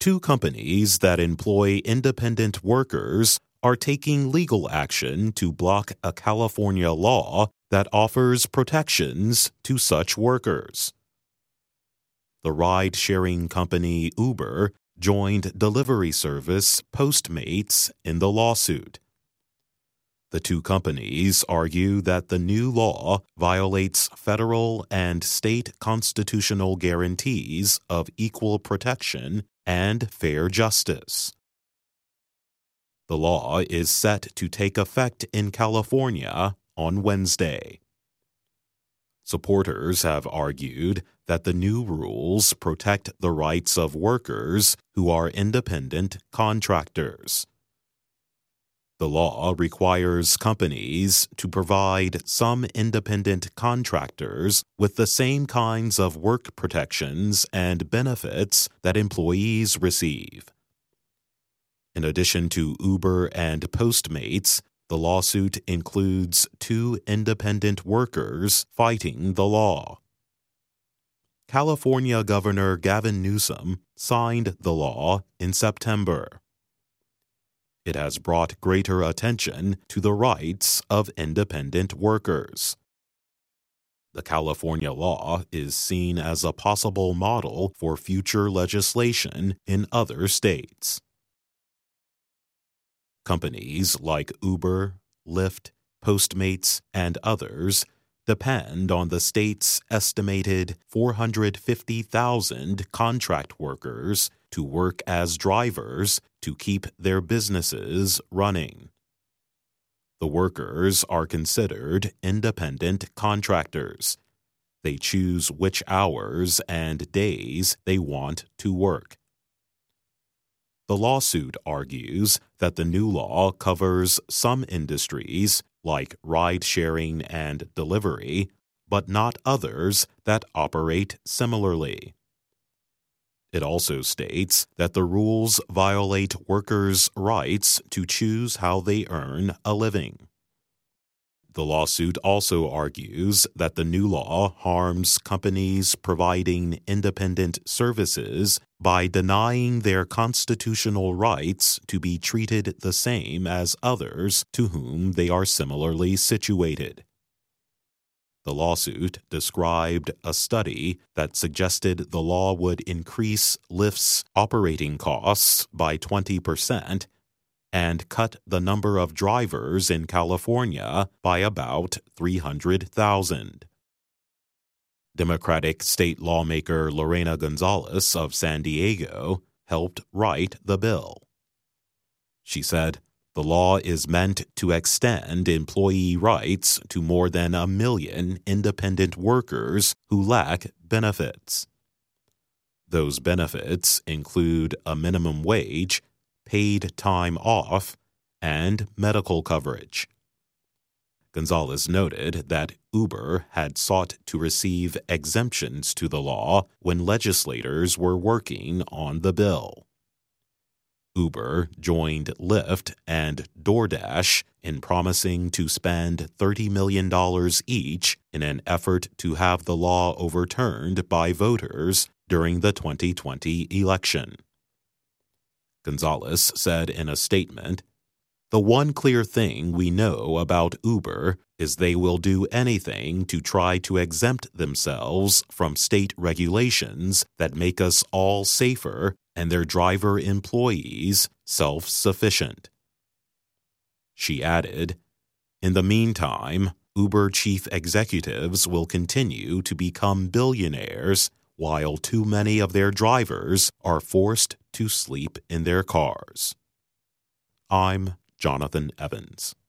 Two companies that employ independent workers are taking legal action to block a California law that offers protections to such workers. The ride-sharing company Uber joined delivery service Postmates in the lawsuit. The two companies argue that the new law violates federal and state constitutional guarantees of equal protection and fair justice. The law is set to take effect in California on Wednesday. Supporters have argued that the new rules protect the rights of workers who are independent contractors. The law requires companies to provide some independent contractors with the same kinds of work protections and benefits that employees receive. In addition to Uber and Postmates, the lawsuit includes two independent workers fighting the law. California Governor Gavin Newsom signed the law in September. It has brought greater attention to the rights of independent workers. The California law is seen as a possible model for future legislation in other states. Companies like Uber, Lyft, Postmates, and others depend on the state's estimated 450,000 contract workers to work as drivers to keep their businesses running. The workers are considered independent contractors. They choose which hours and days they want to work. The lawsuit argues that the new law covers some industries, like ride-sharing and delivery, but not others that operate similarly. It also states that the rules violate workers' rights to choose how they earn a living. The lawsuit also argues that the new law harms companies providing independent services by denying their constitutional rights to be treated the same as others to whom they are similarly situated. The lawsuit described a study that suggested the law would increase Lyft's operating costs by 20% and cut the number of drivers in California by about 300,000. Democratic state lawmaker Lorena Gonzalez of San Diego helped write the bill. She said, "The law is meant to extend employee rights to more than 1 million independent workers who lack benefits. Those benefits include a minimum wage, paid time off, and medical coverage." Gonzalez noted that Uber had sought to receive exemptions to the law when legislators were working on the bill. Uber joined Lyft and DoorDash in promising to spend $30 million each in an effort to have the law overturned by voters during the 2020 election. Gonzalez said in a statement, "The one clear thing we know about Uber is they will do anything to try to exempt themselves from state regulations that make us all safer and their driver employees self-sufficient." She added, "In the meantime, Uber chief executives will continue to become billionaires while too many of their drivers are forced to sleep in their cars." I'm Jonathan Evans.